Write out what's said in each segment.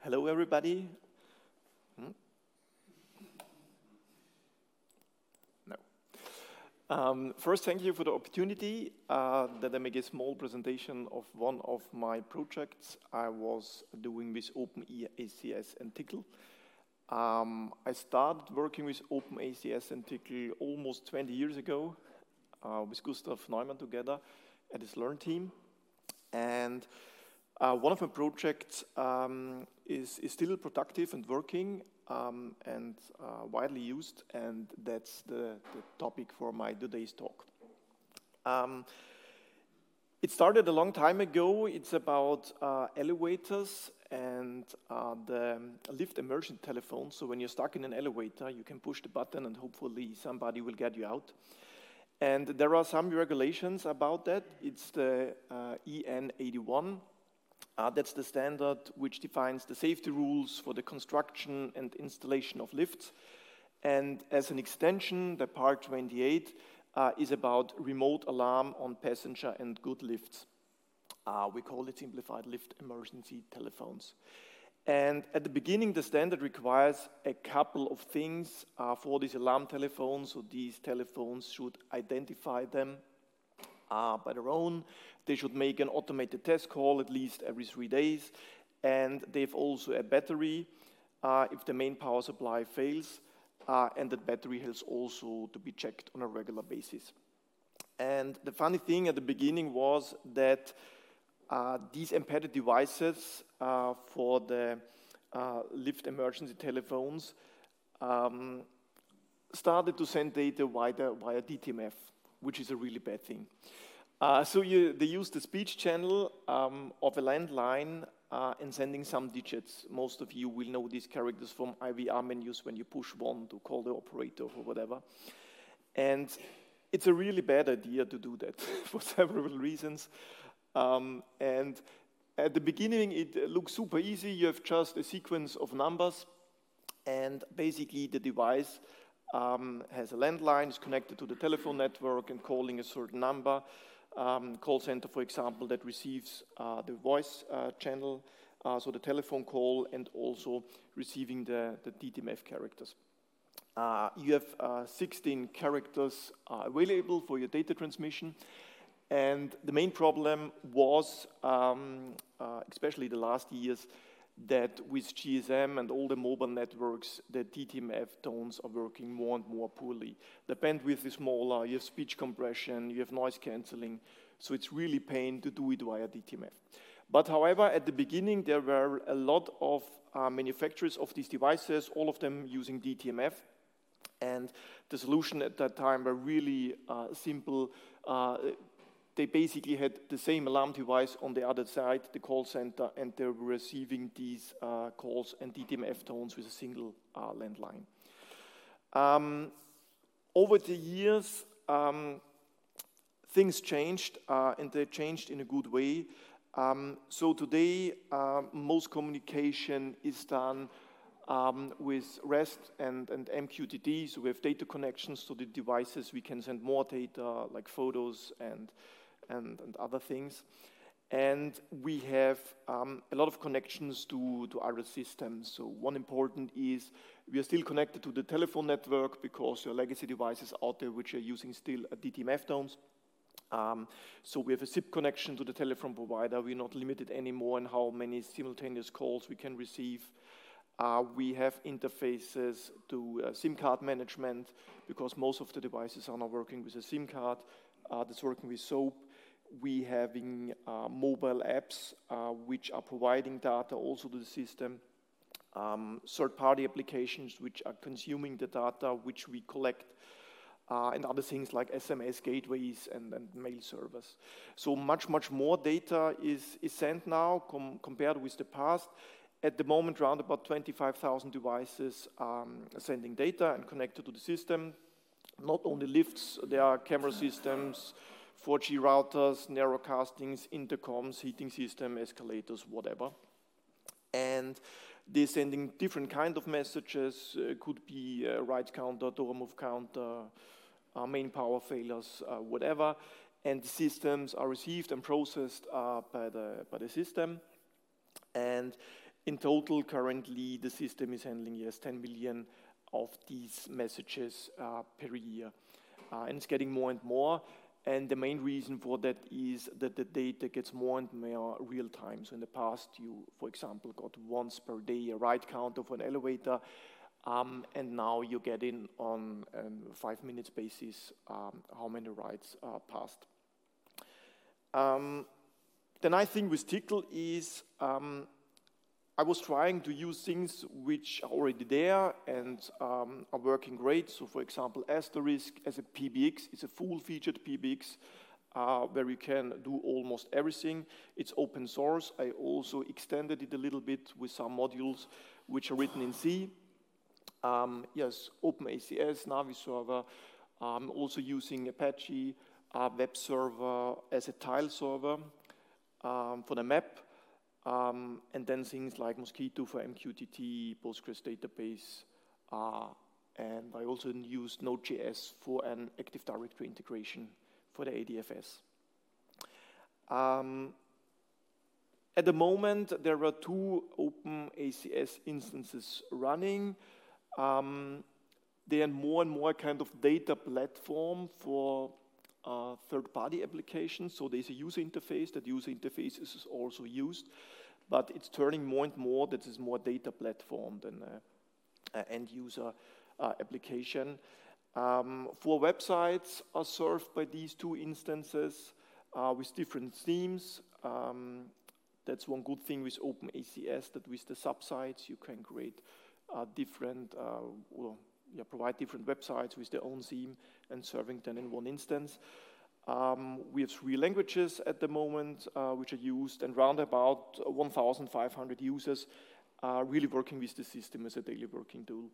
Hello, everybody. No. First, thank you for the opportunity that I make a small presentation of one of my projects I was doing with OpenACS and Tcl. I started working with OpenACS and Tcl almost 20 years ago with Gustav Neumann together at his Learn team. And one of my projects is still productive and working and widely used, and that's the topic for my today's talk. It started a long time ago. It's about elevators and the lift immersion telephone. So when you're stuck in an elevator, you can push the button and hopefully somebody will get you out. And there are some regulations about that. It's the EN 81. That's the standard which defines the safety rules for the construction and installation of lifts. And as an extension, the Part 28 is about remote alarm on passenger and good lifts. We call it simplified lift emergency telephones. And at the beginning, the standard requires a couple of things for these alarm telephones. So these telephones should identify them by their own. They should make an automated test call at least every 3 days. And they have also a battery if the main power supply fails. And that battery has also to be checked on a regular basis. And the funny thing at the beginning was that these embedded devices for the lift emergency telephones started to send data via DTMF, which is a really bad thing. So they use the speech channel of a landline and sending some digits. Most of you will know these characters from IVR menus when you push 1 to call the operator or whatever. And it's a really bad idea to do that for several reasons. And at the beginning, it looks super easy. You have just a sequence of numbers, and basically the device has a landline, is connected to the telephone network and calling a certain number. Call center, for example, that receives the voice channel, so the telephone call, and also receiving the DTMF characters. You have 16 characters available for your data transmission. And the main problem was, especially the last years, that with GSM and all the mobile networks, the DTMF tones are working more and more poorly. The bandwidth is smaller, you have speech compression, you have noise cancelling, so it's really pain to do it via DTMF. But however, at the beginning, there were a lot of manufacturers of these devices, all of them using DTMF, and the solution at that time were really simple. They basically had the same alarm device on the other side, the call center, and they were receiving these calls and DTMF tones with a single landline. Over the years, things changed, and they changed in a good way. So today, most communication is done with REST and MQTT, so we have data connections to the devices. We can send more data, like photos and other things. And we have a lot of connections to other systems. So one important is we are still connected to the telephone network because there are legacy devices out there which are using still DTMF tones. So we have a SIP connection to the telephone provider. We're not limited anymore in how many simultaneous calls we can receive. We have interfaces to SIM card management because most of the devices are now working with a SIM card that's working with SOAP. We having mobile apps which are providing data also to the system. Third-party applications which are consuming the data which we collect, and other things like SMS gateways and mail servers. So much more data is sent now compared with the past. At the moment, around about 25,000 devices sending data and connected to the system. Not only lifts, there are camera systems, 4G routers, narrowcastings, intercoms, heating system, escalators, whatever. And they're sending different kind of messages. Could be a ride counter, door move counter, main power failures, whatever. And the systems are received and processed by the system. And in total, currently, the system is handling, yes, 10 million of these messages per year. And it's getting more and more. And the main reason for that is that the data gets more and more real time. So in the past, you, for example, got once per day a ride counter for an elevator. And now you get in on a 5 minutes basis how many rides are passed. The nice thing with Tcl is I was trying to use things which are already there and are working great. So for example, Asterisk as a PBX, it's a full-featured PBX where you can do almost everything. It's open source. I also extended it a little bit with some modules which are written in C. Yes, OpenACS, Navi server, also using Apache web server as a tile server for the map, and then things like Mosquito for MQTT, Postgres database, and I also used Node.js for an Active Directory integration for the ADFS. At the moment, there are 2 OpenACS instances running. They are more and more kind of data platform for third-party applications. So there's a user interface. That user interface is also used, but it's turning more and more that is more data platform than an end-user application. 4 websites are served by these 2 instances with different themes. That's one good thing with OpenACS, that with the subsites you can create different, provide different websites with their own theme and serving them in one instance. We have 3 languages at the moment which are used, and round about 1,500 users are really working with the system as a daily working tool.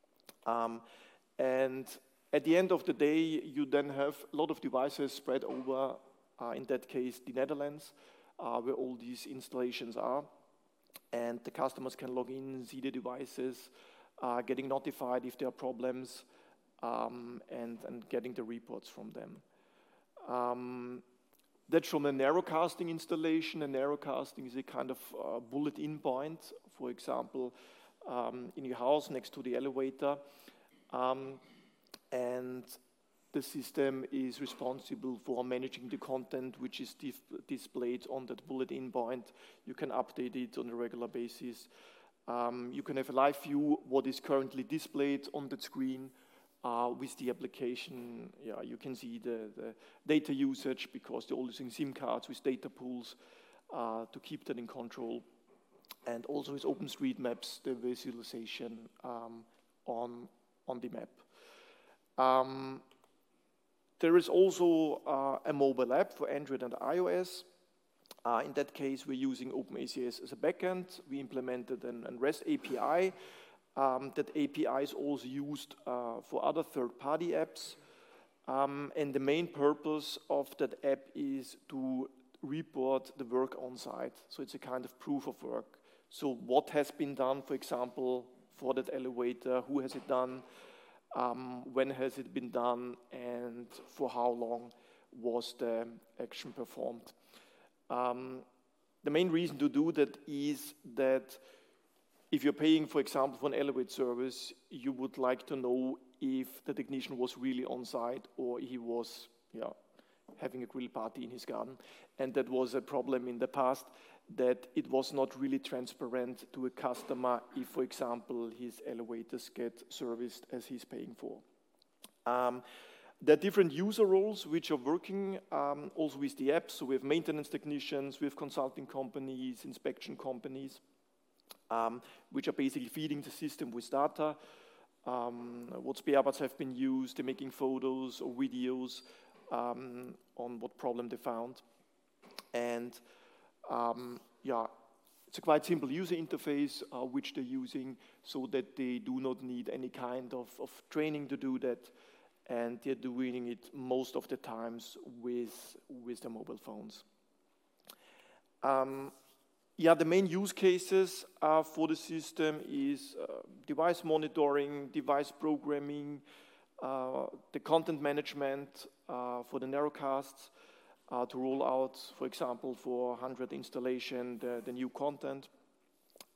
And at the end of the day, you then have a lot of devices spread over, in that case, the Netherlands, where all these installations are. And the customers can log in, see the devices, getting notified if there are problems, and getting the reports from them. That's from a narrowcasting installation. A narrowcasting is a kind of bullet-in point, for example, in your house next to the elevator. And the system is responsible for managing the content which is displayed on that bullet-in point. You can update it on a regular basis. You can have a live view what is currently displayed on that screen. With the application, you can see the data usage because they're all using SIM cards with data pools to keep that in control. And also with OpenStreetMaps, the visualization on the map. There is also a mobile app for Android and iOS. In that case, we're using OpenACS as a backend. We implemented an REST API. That API is also used for other third-party apps. And the main purpose of that app is to report the work on site. So it's a kind of proof of work. So what has been done, for example, for that elevator, who has it done, when has it been done, and for how long was the action performed. The main reason to do that is that if you're paying, for example, for an elevator service, you would like to know if the technician was really on site or he was having a grill party in his garden. And that was a problem in the past, that it was not really transparent to a customer if, for example, his elevators get serviced as he's paying for. There are different user roles which are working also with the app. So we have maintenance technicians, we have consulting companies, inspection companies, which are basically feeding the system with data. What spare parts have been used, they're making photos or videos on what problem they found. And it's a quite simple user interface which they're using so that they do not need any kind of training to do that. And they're doing it most of the times with their mobile phones. The main use cases for the system is device monitoring, device programming, the content management for the narrowcasts, to roll out, for example, for 100 installation, the new content.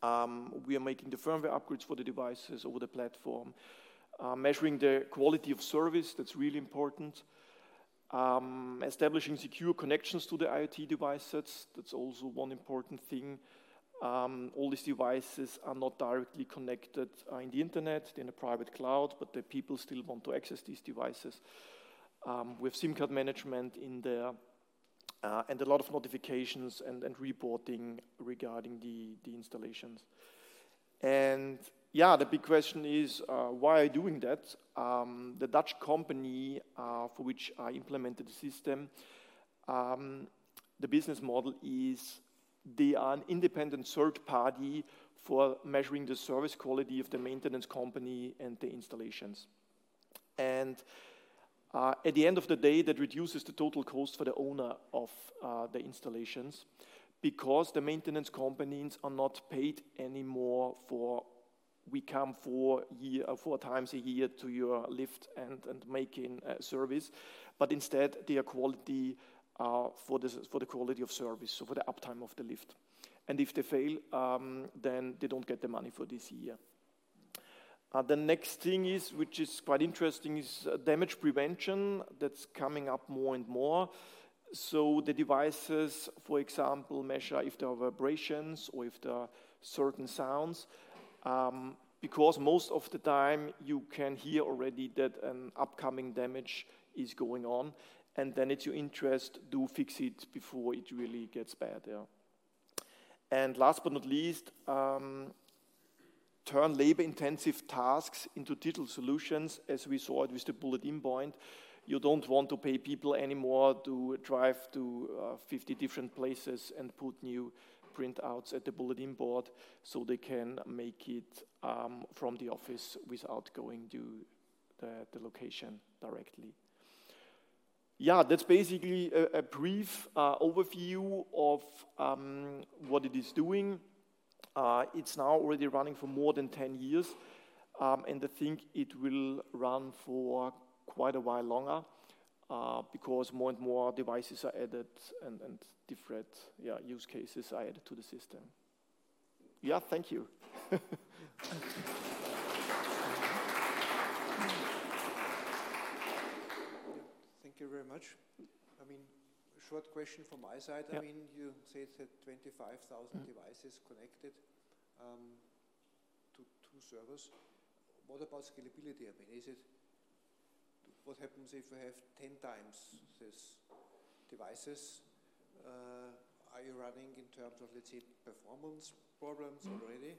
We are making the firmware upgrades for the devices over the platform, measuring the quality of service, that's really important, establishing secure connections to the IoT devices, that's also one important thing. All these devices are not directly connected in the internet, they're in a private cloud, but the people still want to access these devices. We have SIM card management in there, and a lot of notifications and reporting regarding the installations. And yeah, the big question is, why are you doing that? The Dutch company for which I implemented the system, the business model is they are an independent third party for measuring the service quality of the maintenance company and the installations. And at the end of the day, that reduces the total cost for the owner of the installations, because the maintenance companies are not paid anymore for, we come 4 times a year to your lift and making a service, but instead they are quality for the quality of service, so for the uptime of the lift. And if they fail, then they don't get the money for this year. The next thing is, which is quite interesting, is damage prevention. That's coming up more and more. So the devices, for example, measure if there are vibrations or if there are certain sounds, because most of the time you can hear already that an upcoming damage is going on, and then it's your interest to fix it before it really gets bad. Yeah. And last but not least, turn labor-intensive tasks into digital solutions, as we saw it with the bulletin point. You don't want to pay people anymore to drive to 50 different places and put new printouts at the bulletin board, so they can make it from the office without going to the location directly. Yeah, that's basically a brief overview of what it is doing. It's now already running for more than 10 years, and I think it will run for quite a while longer, because more and more devices are added and different use cases are added to the system. Yeah, thank you. Thank you very much. I mean, short question from my side. I mean, you said that 25,000 devices connected to 2 servers. What about scalability? I mean, what happens if you have 10 times these devices? Are you running in terms of, let's say, performance problems already?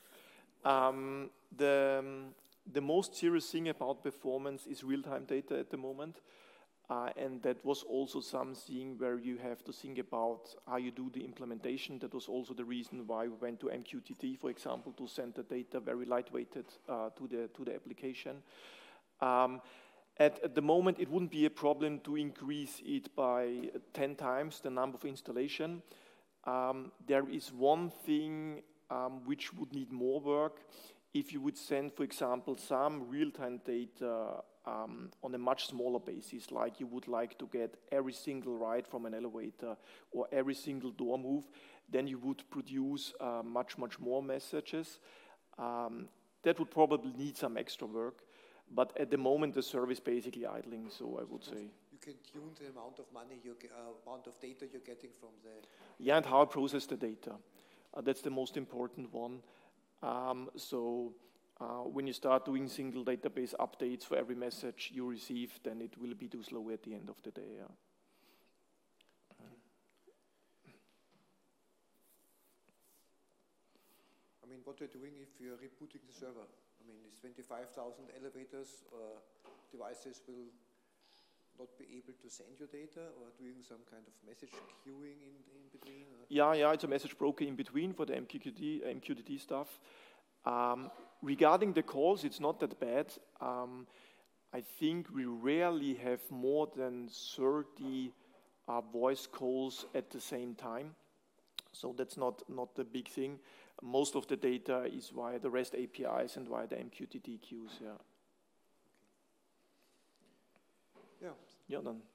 The most serious thing about performance is real-time data at the moment. And that was also something where you have to think about how you do the implementation. That was also the reason why we went to MQTT, for example, to send the data very lightweighted to the application. At the moment, it wouldn't be a problem to increase it by 10 times the number of installation. There is one thing which would need more work. If you would send, for example, some real-time data on a much smaller basis, like you would like to get every single ride from an elevator or every single door move, then you would produce much more messages. That would probably need some extra work, but at the moment the service basically idling, so I would say. You can tune the amount of money, amount of data you're getting from the... Yeah, and how I process the data. That's the most important one. When you start doing single database updates for every message you receive, then it will be too slow at the end of the day. Yeah. I mean, what you're doing if you're rebooting the server? I mean, is 25,000 elevators or devices will not be able to send you data, or doing some kind of message queuing in between? Or? Yeah, it's a message broker in between for the MQTT stuff. Regarding the calls, it's not that bad. I think we rarely have more than 30 voice calls at the same time. So that's not the big thing. Most of the data is via the REST APIs and via the MQTT queues. Yeah. Yeah. Yeah, then